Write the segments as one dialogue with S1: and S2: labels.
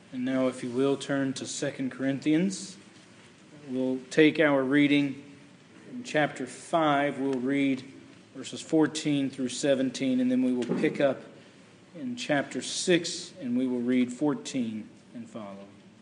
S1: And now, if you will, turn to 2 Corinthians. We'll take our reading in chapter 5. We'll read verses 14 through 17, and then we will pick up in chapter 6, and we will read 14 and follow.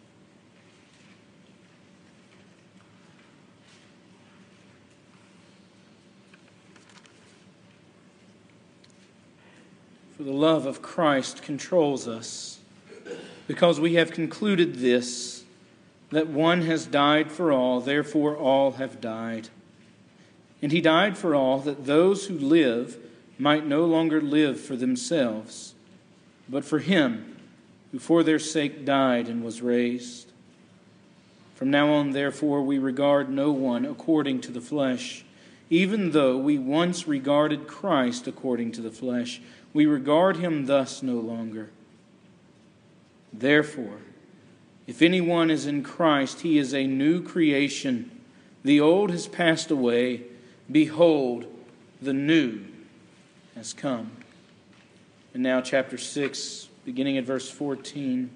S1: For the love of Christ controls us, because we have concluded this, that one has died for all, therefore all have died. And he died for all, that those who live might no longer live for themselves, but for him who for their sake died and was raised. From now on, therefore, we regard no one according to the flesh. Even though we once regarded Christ according to the flesh, we regard him thus no longer. Therefore, if anyone is in Christ, he is a new creation. The old has passed away. Behold, the new has come. And now chapter 6, beginning at verse 14.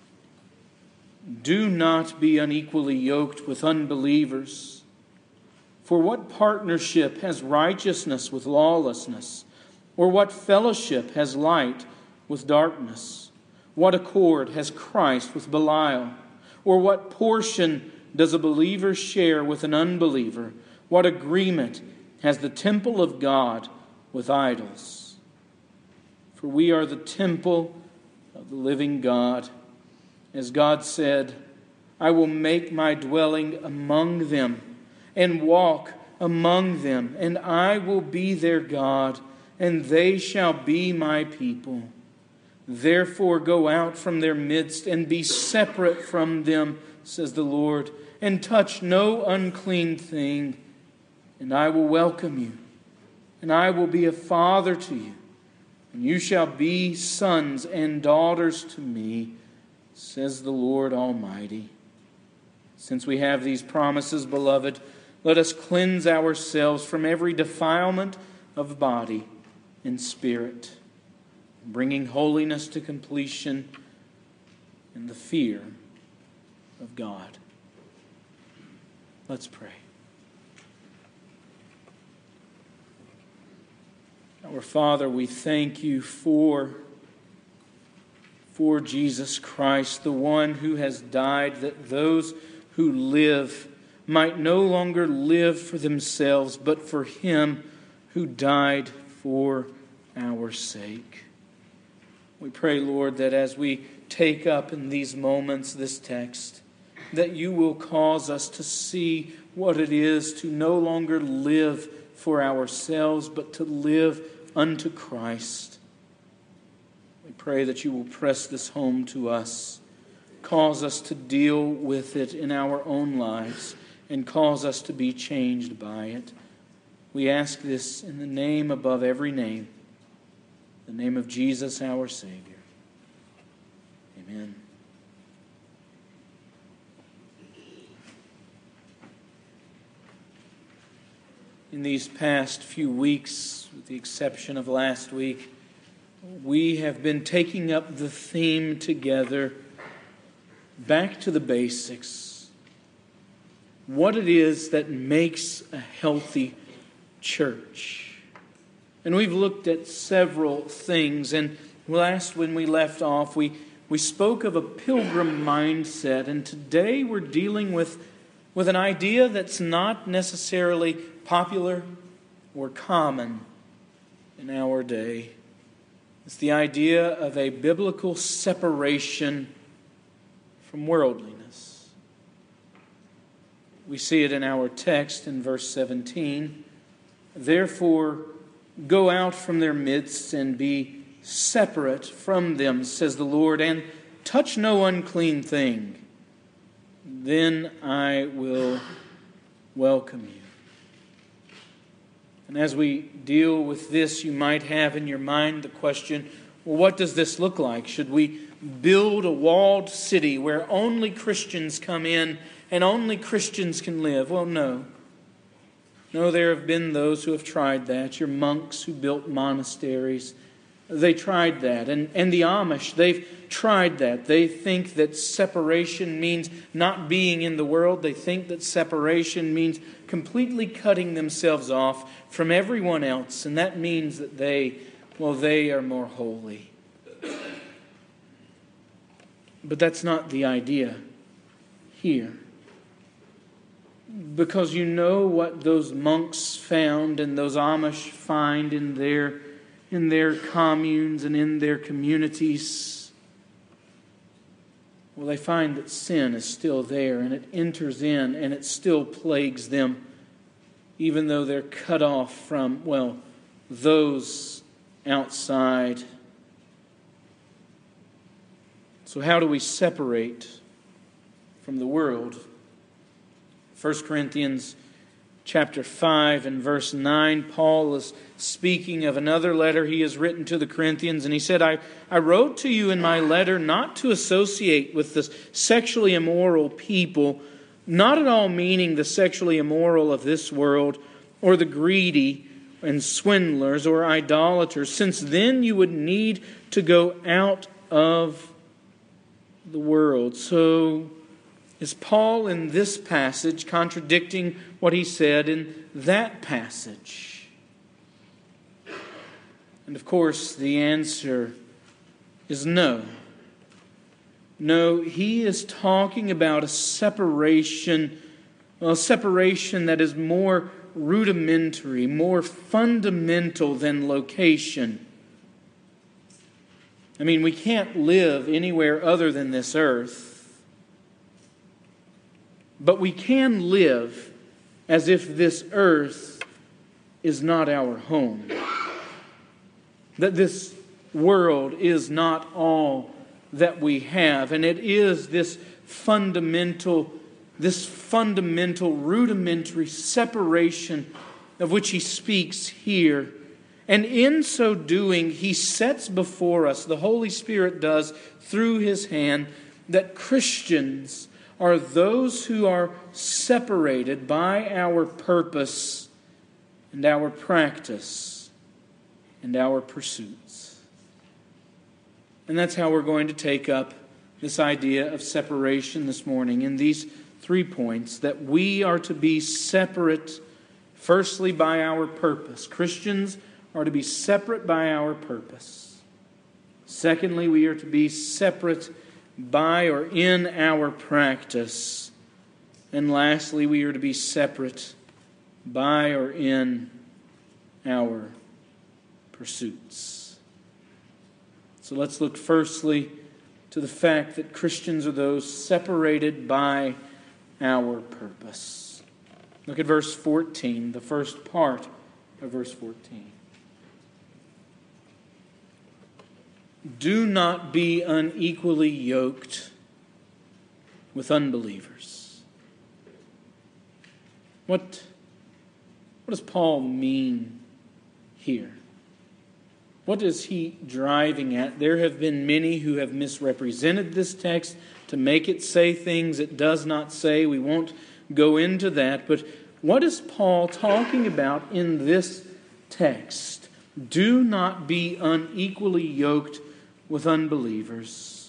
S1: Do not be unequally yoked with unbelievers. For what partnership has righteousness with lawlessness? Or what fellowship has light with darkness? What accord has Christ with Belial? Or what portion does a believer share with an unbeliever? What agreement has the temple of God with idols? For we are the temple of the living God. As God said, I will make my dwelling among them and walk among them, and I will be their God, and they shall be my people. Therefore go out from their midst and be separate from them, says the Lord, and touch no unclean thing, and I will welcome you, and I will be a father to you, and you shall be sons and daughters to me, says the Lord Almighty. Since we have these promises, beloved, let us cleanse ourselves from every defilement of body and spirit, bringing holiness to completion in the fear of God. Let's pray. Our Father, we thank you for Jesus Christ, the one who has died, that those who live might no longer live for themselves, but for him who died for our sake. We pray, Lord, that as we take up in these moments this text, that you will cause us to see what it is to no longer live for ourselves, but to live unto Christ. We pray that you will press this home to us, cause us to deal with it in our own lives, and cause us to be changed by it. We ask this in the name above every name, the name of Jesus our Savior. Amen. In these past few weeks, with the exception of last week, we have been taking up the theme together, back to the basics. What it is that makes a healthy church. And we've looked at several things, and last when we left off, we spoke of a pilgrim mindset, and today we're dealing with an idea that's not necessarily popular or common in our day. It's the idea of a biblical separation from worldliness. We see it in our text in verse 17. Therefore, go out from their midst and be separate from them, says the Lord, and touch no unclean thing. Then I will welcome you. And as we deal with this, you might have in your mind the question, well, what does this look like? Should we build a walled city where only Christians come in and only Christians can live? Well, no. No, there have been those who have tried that. Your monks who built monasteries. They tried that. And the Amish, they've tried that. They think that separation means not being in the world. They think that separation means completely cutting themselves off from everyone else. And that means that they are more holy. But that's not the idea here. Because you know what those monks found and those Amish find in their communes and in their communities. Well, they find that sin is still there and it enters in and it still plagues them, even though they're cut off from, those outside. So how do we separate from the world? 1 Corinthians chapter 5 and verse 9, Paul is speaking of another letter he has written to the Corinthians, and he said, I wrote to you in my letter not to associate with the sexually immoral people, not at all meaning the sexually immoral of this world, or the greedy and swindlers or idolaters, since then you would need to go out of the world. So is Paul in this passage contradicting what he said in that passage? And of course, the answer is no. No, he is talking about a separation that is more rudimentary, more fundamental than location. I mean, we can't live anywhere other than this earth. But we can live as if this earth is not our home. That this world is not all that we have. And it is this fundamental, rudimentary separation of which he speaks here. And in so doing, he sets before us, the Holy Spirit does through his hand, that Christians are those who are separated by our purpose and our practice and our pursuits. And that's how we're going to take up this idea of separation this morning in these 3 points, that we are to be separate, firstly, by our purpose. Christians are to be separate by our purpose. Secondly, we are to be separate by or in our practice. And lastly, we are to be separate by or in our pursuits. So let's look firstly to the fact that Christians are those separated by our purpose. Look at verse 14, the first part of verse 14. Do not be unequally yoked with unbelievers. What does Paul mean here? What is he driving at? There have been many who have misrepresented this text to make it say things it does not say. We won't go into that. But what is Paul talking about in this text? Do not be unequally yoked with unbelievers.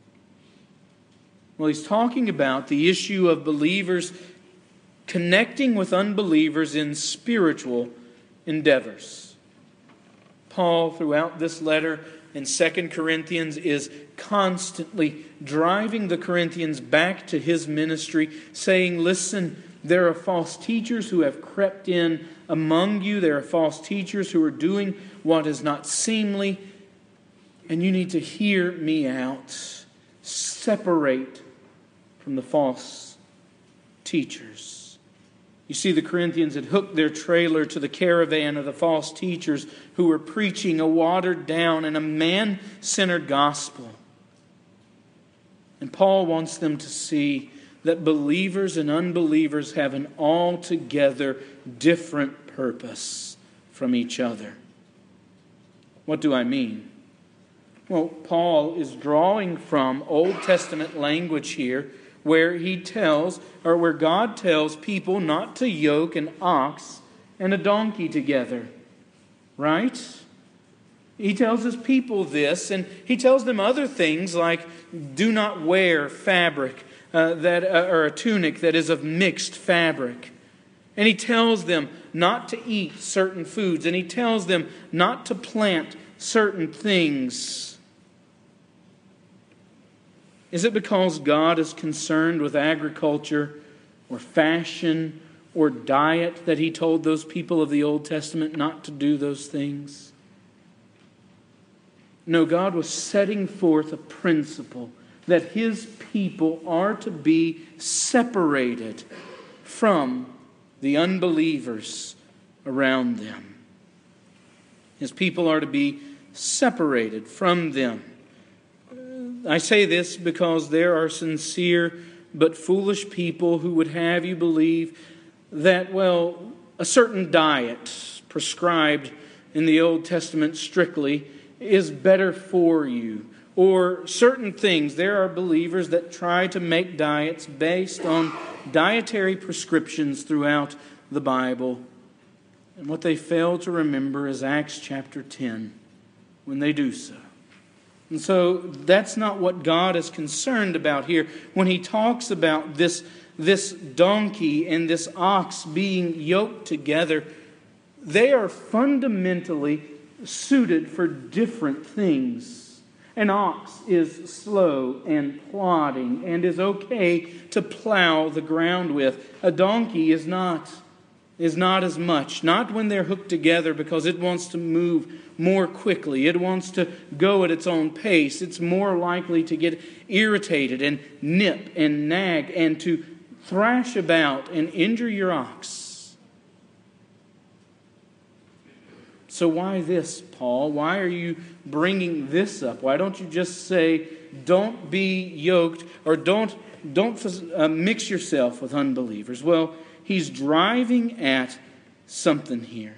S1: Well, he's talking about the issue of believers connecting with unbelievers in spiritual endeavors. Paul, throughout this letter in 2 Corinthians, is constantly driving the Corinthians back to his ministry, saying, listen, there are false teachers who have crept in among you. There are false teachers who are doing what is not seemly. And you need to hear me out. Separate from the false teachers. You see, the Corinthians had hooked their trailer to the caravan of the false teachers who were preaching a watered down and a man-centered gospel. And Paul wants them to see that believers and unbelievers have an altogether different purpose from each other. What do I mean? Well, Paul is drawing from Old Testament language here where where God tells people not to yoke an ox and a donkey together. Right? He tells his people this, and he tells them other things like, do not wear fabric or a tunic that is of mixed fabric. And he tells them not to eat certain foods, and he tells them not to plant certain things. Is it because God is concerned with agriculture or fashion or diet that he told those people of the Old Testament not to do those things? No, God was setting forth a principle that his people are to be separated from the unbelievers around them. His people are to be separated from them. I say this because there are sincere but foolish people who would have you believe that, well, a certain diet prescribed in the Old Testament strictly is better for you. Or certain things. There are believers that try to make diets based on dietary prescriptions throughout the Bible. And what they fail to remember is Acts chapter 10 when they do so. And so that's not what God is concerned about here. When he talks about this donkey and this ox being yoked together, they are fundamentally suited for different things. An ox is slow and plodding and is okay to plow the ground with. A donkey is not as much. Not when they're hooked together, because it wants to move more quickly. It wants to go at its own pace. It's more likely to get irritated and nip and nag and to thrash about and injure your ox. So why this, Paul? Why are you bringing this up? Why don't you just say, don't be yoked, or don't mix yourself with unbelievers? Well, he's driving at something here.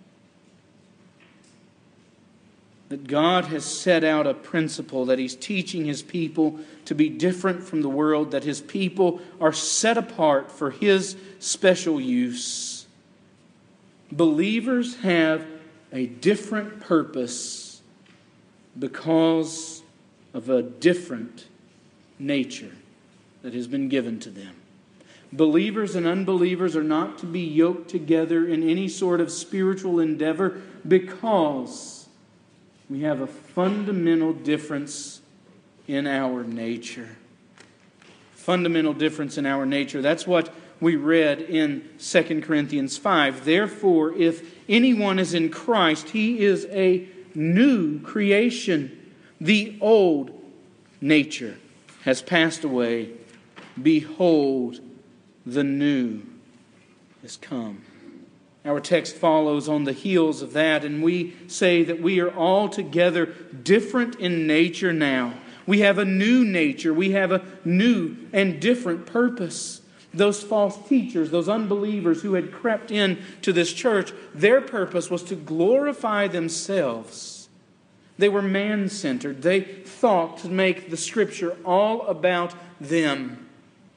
S1: That God has set out a principle, that he's teaching his people to be different from the world, that his people are set apart for his special use. Believers have a different purpose because of a different nature that has been given to them. Believers and unbelievers are not to be yoked together in any sort of spiritual endeavor because we have a fundamental difference in our nature. Fundamental difference in our nature. That's what we read in 2 Corinthians 5. Therefore, if anyone is in Christ, he is a new creation. The old nature has passed away. Behold, the new has come. Our text follows on the heels of that, and we say that we are altogether different in nature now. We have a new nature. We have a new and different purpose. Those false teachers, those unbelievers who had crept into this church, their purpose was to glorify themselves. They were man-centered. They thought to make the Scripture all about them.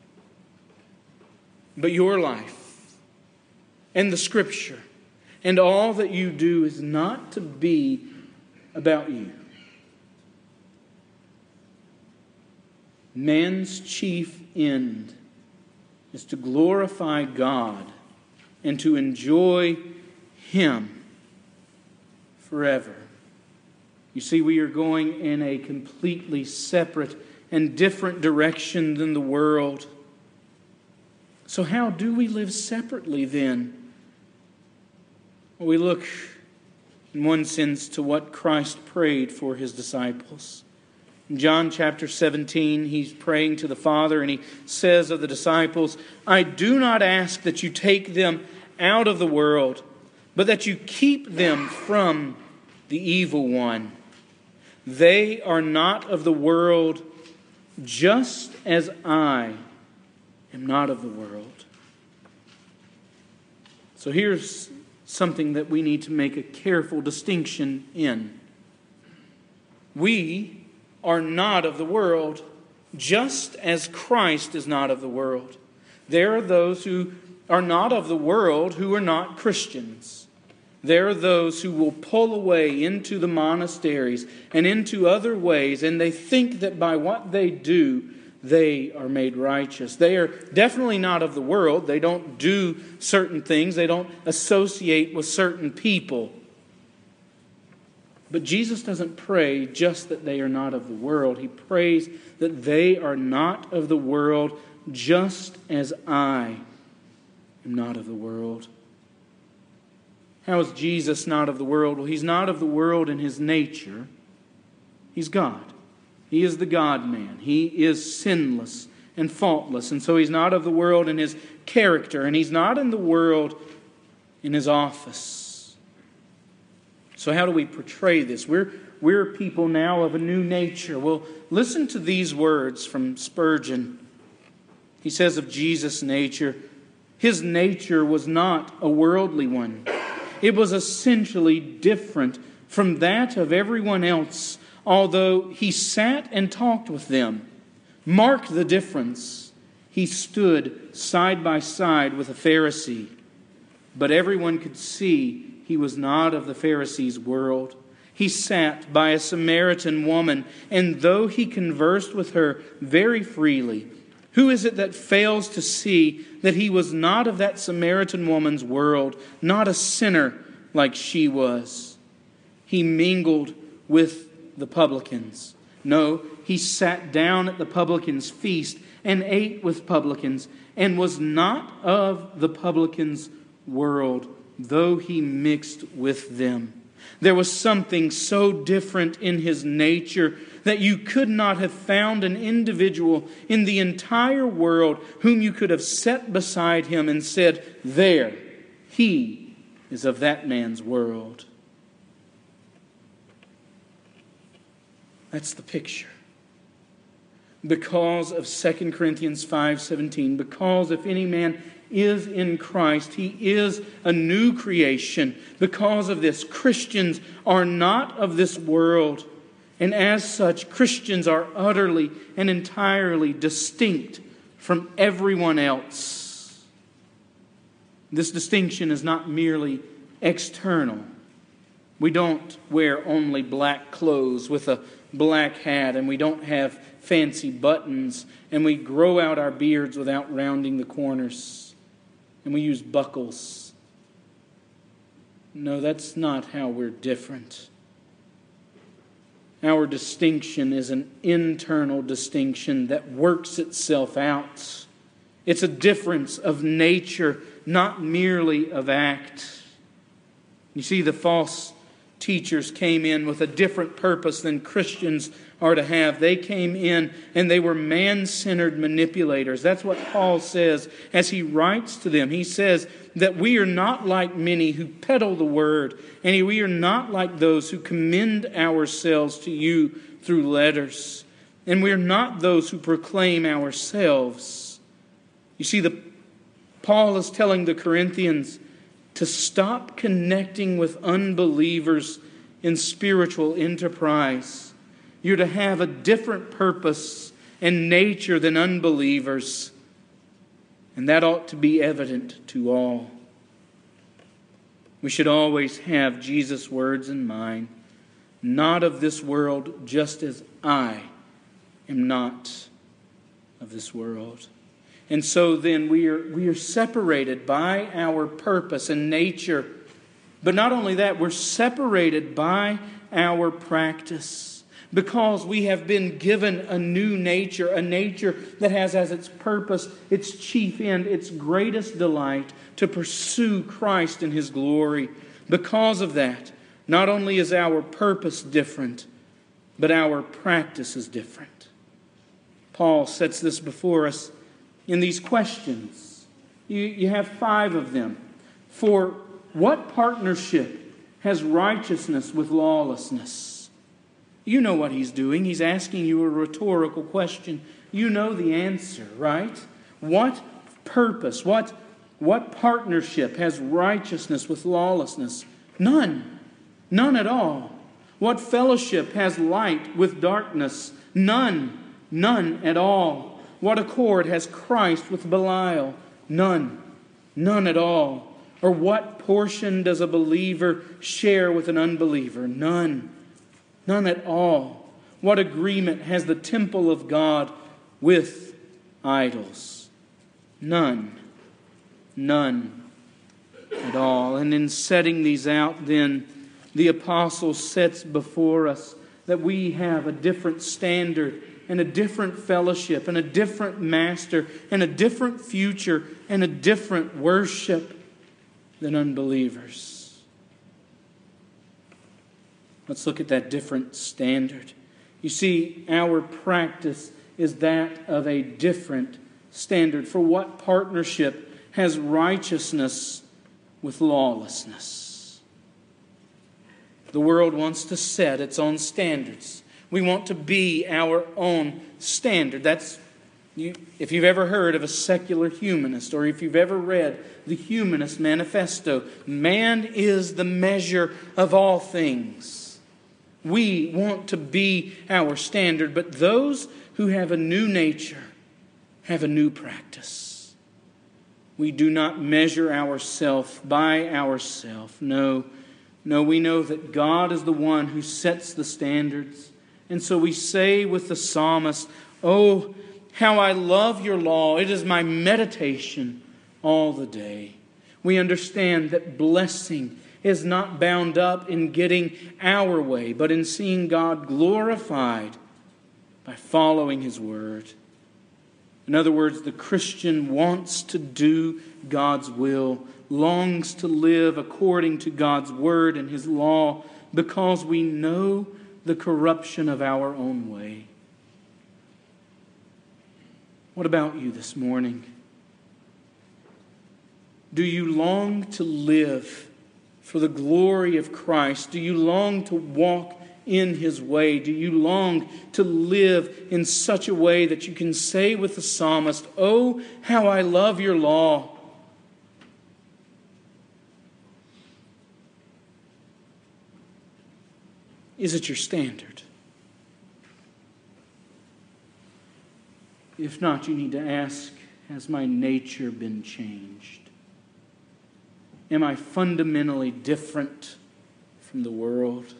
S1: But your life and the Scripture and all that you do is not to be about you. Man's chief end is to glorify God and to enjoy Him forever. You see, we are going in a completely separate and different direction than the world. So how do we live separately then? Well, we look in one sense to what Christ prayed for His disciples. In John chapter 17, He's praying to the Father, and He says of the disciples, I do not ask that you take them out of the world, but that you keep them from the evil one. They are not of the world, just as I am not of the world. So here's something that we need to make a careful distinction in. We are not of the world, just as Christ is not of the world. There are those who are not of the world who are not Christians. There are those who will pull away into the monasteries and into other ways, and they think that by what they do, they are made righteous. They are definitely not of the world. They don't do certain things. They don't associate with certain people. But Jesus doesn't pray just that they are not of the world. He prays that they are not of the world just as I am not of the world. How is Jesus not of the world? Well, He's not of the world in His nature. He's God. He is the God-man. He is sinless and faultless. And so He's not of the world in His character. And He's not in the world in His office. So how do we portray this? We're people now of a new nature. Well, listen to these words from Spurgeon. He says of Jesus' nature, His nature was not a worldly one. It was essentially different from that of everyone else, although He sat and talked with them. Mark the difference. He stood side by side with a Pharisee, but everyone could see He was not of the Pharisees' world. He sat by a Samaritan woman, and though He conversed with her very freely, who is it that fails to see that He was not of that Samaritan woman's world, not a sinner like she was? He mingled with the publicans. No, He sat down at the publicans' feast and ate with publicans, and was not of the publicans' world, though He mixed with them. There was something so different in His nature that you could not have found an individual in the entire world whom you could have set beside Him and said, there, he is of that man's world. That's the picture. Because of 2 Corinthians 5:17, because if any man is in Christ, he is a new creation. Because of this, Christians are not of this world. And as such, Christians are utterly and entirely distinct from everyone else. This distinction is not merely external. We don't wear only black clothes with a black hat, and we don't have fancy buttons, and we grow out our beards without rounding the corners, and we use buckles. No, that's not how we're different. Our distinction is an internal distinction that works itself out. It's a difference of nature, not merely of act. You see, the false teachers came in with a different purpose than Christians are to have. They came in and they were man-centered manipulators. That's what Paul says as he writes to them. He says that we are not like many who peddle the word, and we are not like those who commend ourselves to you through letters, and we are not those who proclaim ourselves. You see, Paul is telling the Corinthians to stop connecting with unbelievers in spiritual enterprise. You're to have a different purpose and nature than unbelievers. And that ought to be evident to all. We should always have Jesus' words in mind. Not of this world, just as I am not of this world. And so then we are separated by our purpose and nature. But not only that, we're separated by our practice. Because we have been given a new nature, a nature that has as its purpose, its chief end, its greatest delight to pursue Christ and His glory. Because of that, not only is our purpose different, but our practice is different. Paul sets this before us in these questions. You have 5 of them. For what partnership has righteousness with lawlessness? You know what he's doing. He's asking you a rhetorical question. You know the answer, right? What purpose, what partnership has righteousness with lawlessness? None. None at all. What fellowship has light with darkness? None. None at all. What accord has Christ with Belial? None. None at all. Or what portion does a believer share with an unbeliever? None. None at all. What agreement has the temple of God with idols? None. None at all. And in setting these out, then, the apostle sets before us that we have a different standard and a different fellowship and a different master and a different future and a different worship than unbelievers. Let's look at that different standard. You see, our practice is that of a different standard. For what partnership has righteousness with lawlessness? The world wants to set its own standards. We want to be our own standard. If you've ever heard of a secular humanist, or if you've ever read the Humanist Manifesto, man is the measure of all things. We want to be our standard, but those who have a new nature have a new practice. We do not measure ourselves by ourselves. No, we know that God is the one who sets the standards. And so we say with the psalmist, "Oh, how I love your law. It is my meditation all the day." We understand that blessing is not bound up in getting our way, but in seeing God glorified by following His Word. In other words, the Christian wants to do God's will, longs to live according to God's Word and His law, because we know the corruption of our own way. What about you this morning? Do you long to live for the glory of Christ? Do you long to walk in His way? Do you long to live in such a way that you can say with the psalmist, "Oh, how I love your law"? Is it your standard? If not, you need to ask, has my nature been changed? Am I fundamentally different from the world?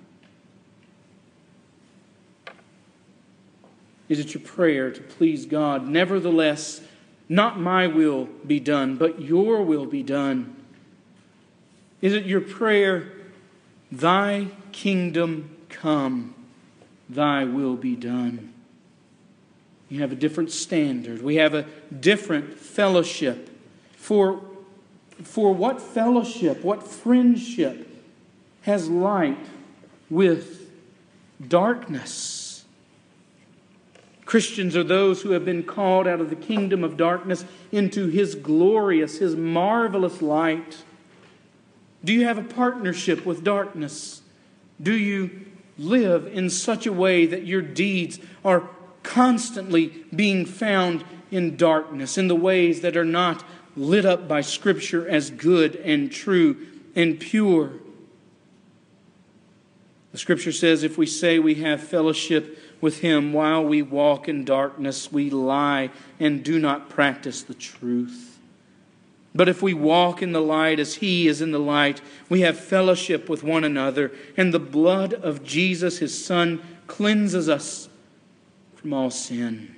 S1: Is it your prayer to please God? Nevertheless, not my will be done, but your will be done. Is it your prayer, "Thy kingdom come, thy will be done"? You have a different standard. We have a different fellowship. For what fellowship, what friendship has light with darkness? Christians are those who have been called out of the kingdom of darkness into His glorious, His marvelous light. Do you have a partnership with darkness? Do you live in such a way that your deeds are constantly being found in darkness, in the ways that are not lit up by Scripture as good and true and pure? The Scripture says if we say we have fellowship with Him while we walk in darkness, we lie and do not practice the truth. But if we walk in the light as He is in the light, we have fellowship with one another, and the blood of Jesus, His Son, cleanses us from all sin.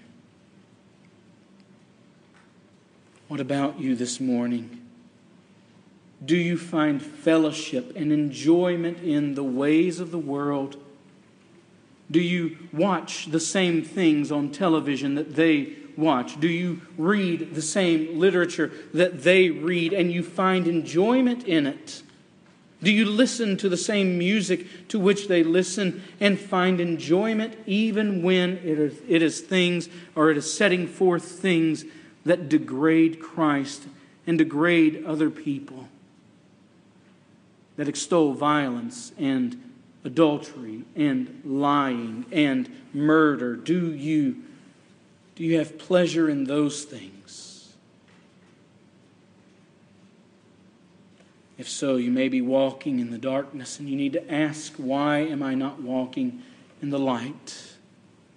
S1: What about you this morning? Do you find fellowship and enjoyment in the ways of the world? Do you watch the same things on television that they watch? Do you read the same literature that they read and you find enjoyment in it? Do you listen to the same music to which they listen and find enjoyment even when it is things, or it is setting forth things that degrade Christ and degrade other people, that extol violence and adultery and lying and murder? Do you have pleasure in those things? If so, you may be walking in the darkness, and you need to ask, why am I not walking in the light?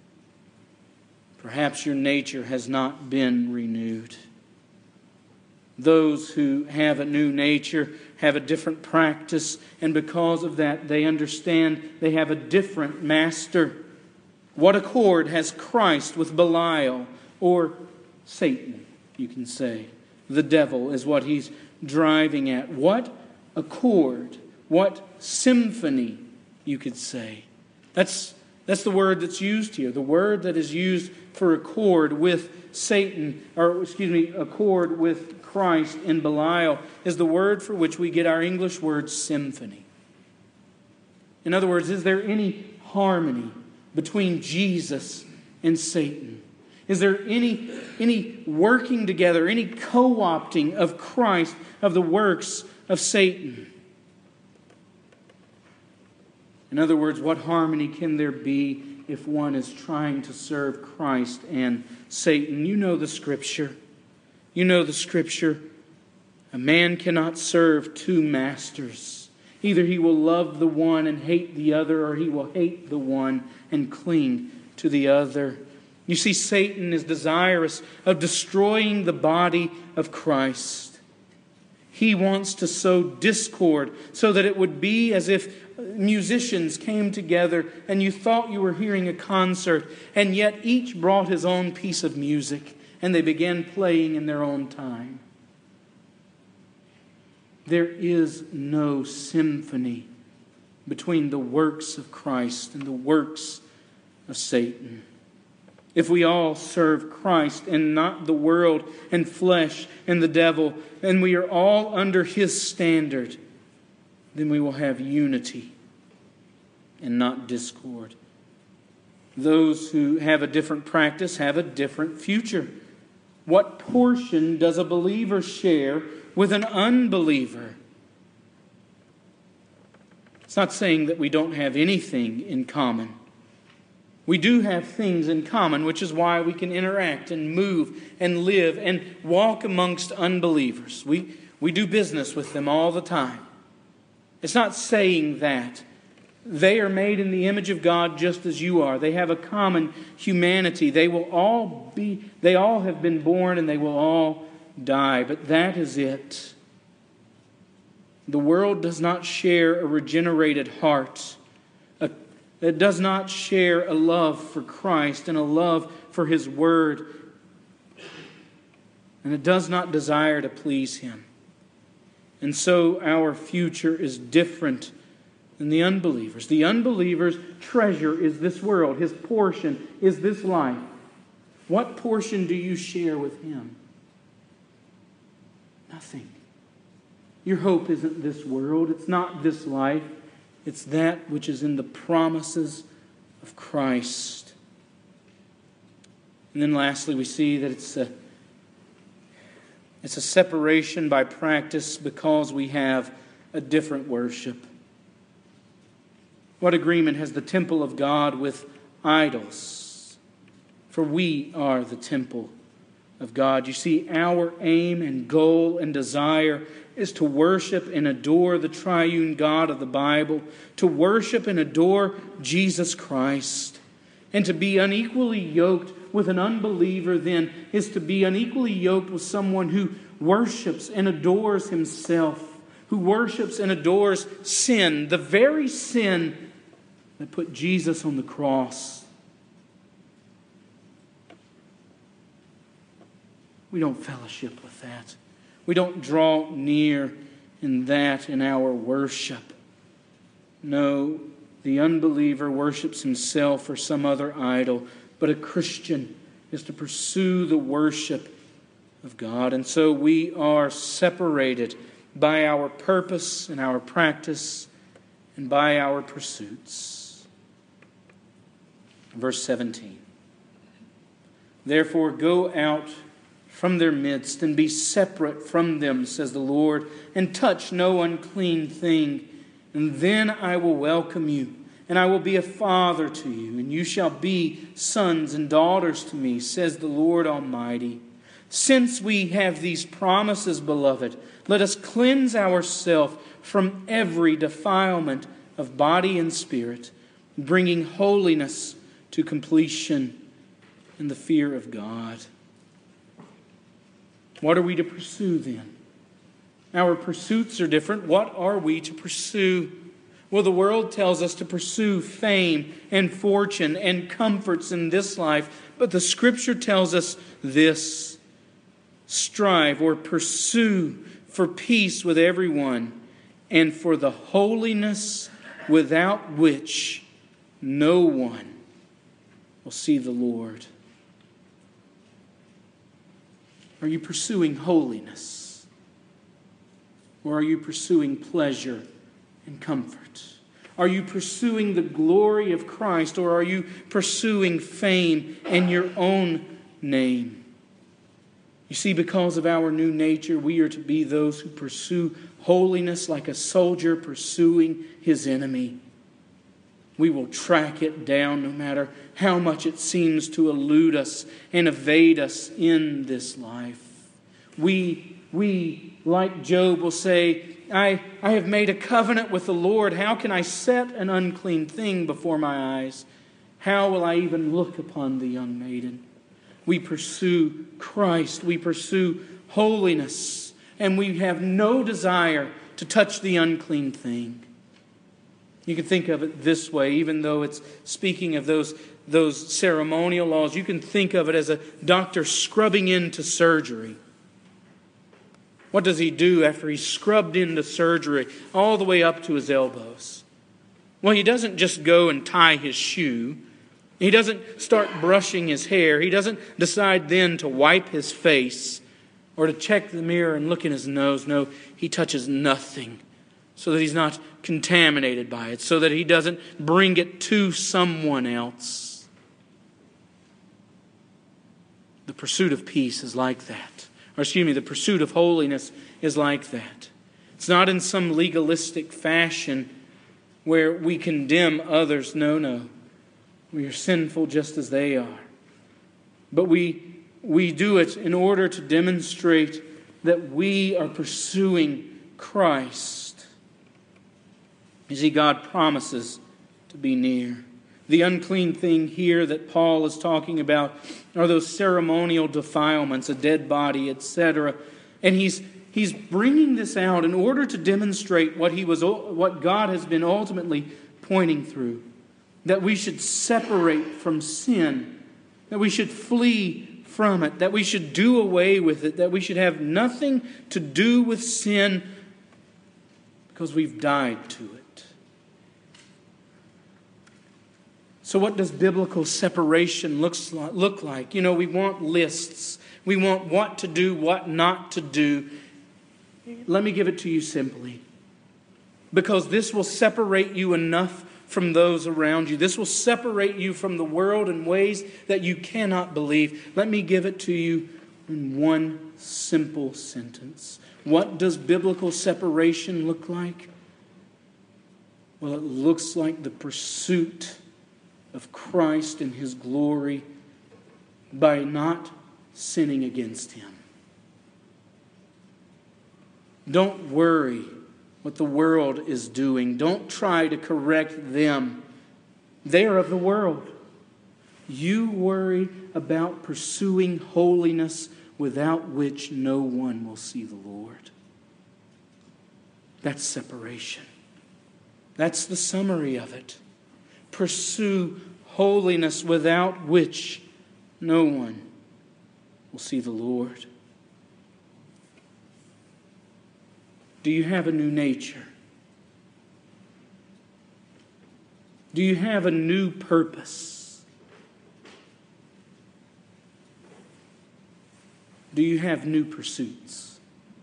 S1: Perhaps your nature has not been renewed. Those who have a new nature have a different practice, and because of that, they understand they have a different master. What accord has Christ with Belial, or Satan, you can say? The devil is what he's driving at. What accord, what symphony, you could say. That's the word that's used here. The word that is used for accord with Satan, accord with Christ in Belial, is the word for which we get our English word symphony. In other words, is there any harmony between Jesus and Satan? Is there any working together, any co-opting of Christ, of the works of Satan? In other words, what harmony can there be if one is trying to serve Christ and Satan? You know the Scripture. You know the Scripture. A man cannot serve two masters. Either he will love the one and hate the other, or he will hate the one and cling to the other. You see, Satan is desirous of destroying the body of Christ. He wants to sow discord so that it would be as if musicians came together and you thought you were hearing a concert, and yet each brought his own piece of music and they began playing in their own time. There is no symphony between the works of Christ and the works of Satan. If we all serve Christ and not the world and flesh and the devil, and we are all under His standard, then we will have unity and not discord. Those who have a different practice have a different future. What portion does a believer share with an unbeliever? It's not saying that we don't have anything in common. We do have things in common, which is why we can interact and move and live and walk amongst unbelievers. We do business with them all the time. It's not saying that. They are made in the image of God just as you are. They have a common humanity. They all have been born and they will all die. But that is it. The world does not share a regenerated heart. It does not share a love for Christ and a love for His Word. And it does not desire to please Him. And so our future is different than the unbelievers. The unbeliever's treasure is this world. His portion is this life. What portion do you share with him? Nothing. Your hope isn't this world. It's not this life. It's that which is in the promises of Christ. And then lastly, we see that it's a separation by practice because we have a different worship. What agreement has the temple of God with idols? For we are the temple of God. You see, our aim and goal and desire is to worship and adore the triune God of the Bible, to worship and adore Jesus Christ. And to be unequally yoked with an unbeliever then is to be unequally yoked with someone who worships and adores himself, who worships and adores sin, the very sin that put Jesus on the cross. We don't fellowship with that. We don't draw near in that in our worship. No, the unbeliever worships himself or some other idol, but a Christian is to pursue the worship of God. And so we are separated by our purpose and our practice and by our pursuits. Verse 17. Therefore go out from their midst and be separate from them, says the Lord, and touch no unclean thing. And then I will welcome you, and I will be a father to you, and you shall be sons and daughters to me, says the Lord Almighty. Since we have these promises, beloved, let us cleanse ourselves from every defilement of body and spirit, bringing holiness to completion in the fear of God. What are we to pursue then? Our pursuits are different. What are we to pursue? Well, the world tells us to pursue fame and fortune and comforts in this life. But the Scripture tells us this: strive or pursue for peace with everyone and for the holiness without which no one will see the Lord. Are you pursuing holiness? Or are you pursuing pleasure and comfort? Are you pursuing the glory of Christ, or are you pursuing fame and your own name? You see, because of our new nature, we are to be those who pursue holiness like a soldier pursuing his enemy. We will track it down no matter how much it seems to elude us and evade us in this life. We, like Job, will say, I have made a covenant with the Lord. How can I set an unclean thing before my eyes? How will I even look upon the young maiden? We pursue Christ. We pursue holiness. And we have no desire to touch the unclean thing. You can think of it this way, even though it's speaking of those ceremonial laws, you can think of it as a doctor scrubbing into surgery. What does he do after he's scrubbed into surgery all the way up to his elbows? Well, he doesn't just go and tie his shoe. He doesn't start brushing his hair. He doesn't decide then to wipe his face or to check the mirror and look in his nose. No, he touches nothing so that he's not contaminated by it, so that he doesn't bring it to someone else. The pursuit of peace is like that. The pursuit of holiness is like that. It's not in some legalistic fashion where we condemn others. No. We are sinful just as they are. But we do it in order to demonstrate that we are pursuing Christ. You see, God promises to be near. The unclean thing here that Paul is talking about are those ceremonial defilements, a dead body, etc. And he's bringing this out in order to demonstrate what God has been ultimately pointing through. That we should separate from sin, that we should flee from it, that we should do away with it, that we should have nothing to do with sin because we've died to it. So what does biblical separation look like? We want lists. We want what to do, what not to do. Let me give it to you simply. Because this will separate you enough from those around you. This will separate you from the world in ways that you cannot believe. Let me give it to you in one simple sentence. What does biblical separation look like? Well, it looks like the pursuit of Christ and His glory by not sinning against Him. Don't worry what the world is doing. Don't try to correct them. They are of the world. You worry about pursuing holiness without which no one will see the Lord. That's separation. That's the summary of it. Pursue holiness without which no one will see the Lord. Do you have a new nature? Do you have a new purpose? Do you have new pursuits?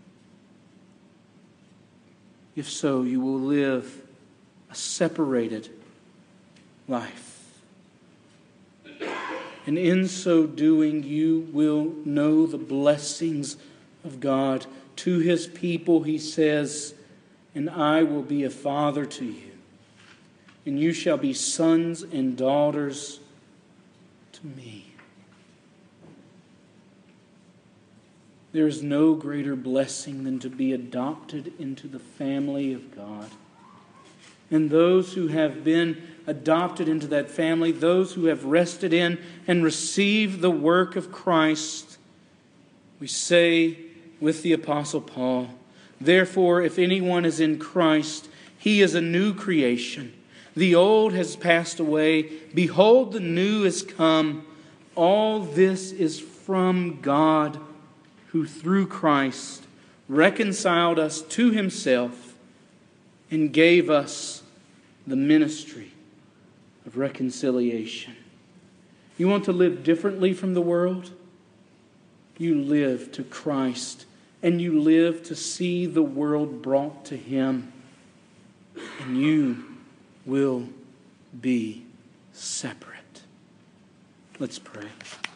S1: If so, you will live a separated life. And in so doing, you will know the blessings of God. To His people, He says, "And I will be a father to you, and you shall be sons and daughters to me." There is no greater blessing than to be adopted into the family of God. And those who have been adopted into that family, those who have rested in and received the work of Christ, we say with the Apostle Paul, "Therefore, if anyone is in Christ, he is a new creation. The old has passed away. Behold, the new is come. All this is from God, who through Christ reconciled us to Himself and gave us the ministry of reconciliation." You want to live differently from the world? You live to Christ, and you live to see the world brought to Him, and you will be separate. Let's pray.